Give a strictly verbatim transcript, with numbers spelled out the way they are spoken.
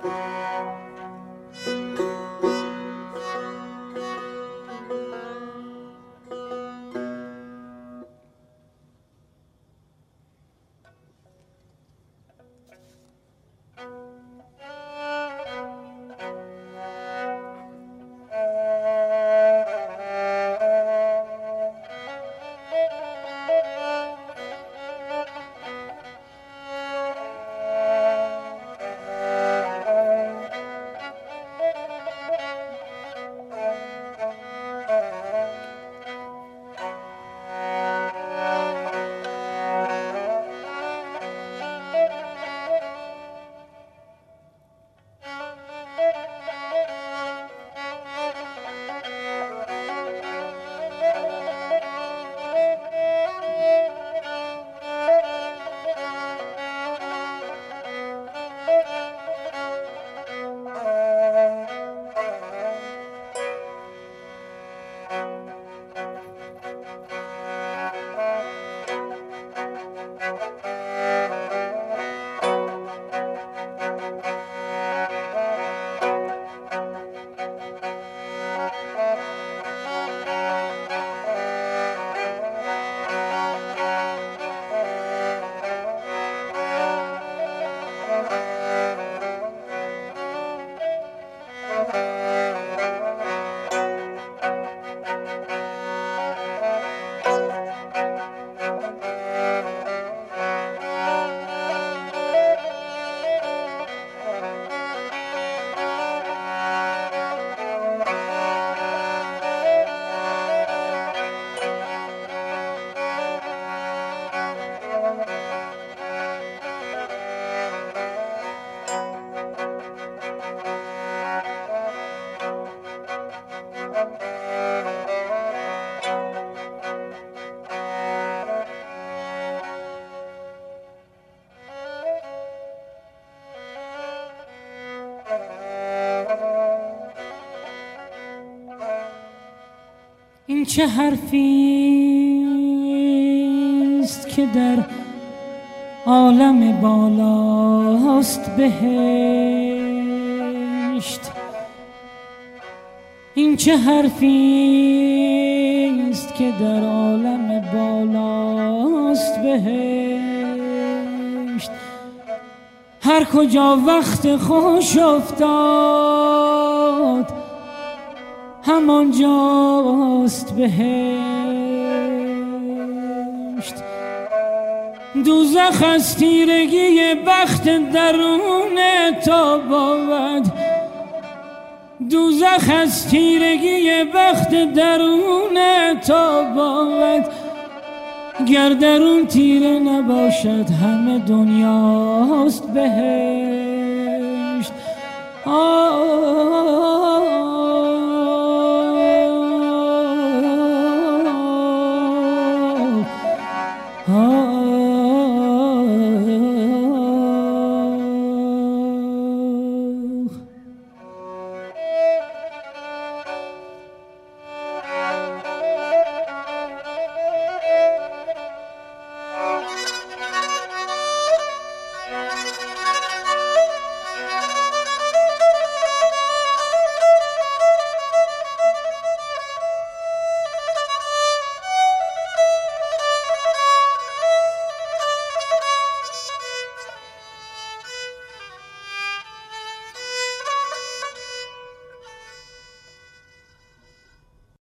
این چه حرفیست که در عالم بالاست بهشت؟ این چه حرفیست که در عالم بالاست بهشت؟ هر کجا وقت خوش افتاد همان جاست بهشت. دوزخ از تیرگی بخت درون تو بود، دوزخ از تیرگی بخت درون تو بود. گر درون تیره نباشد همه دنیاست بهشت.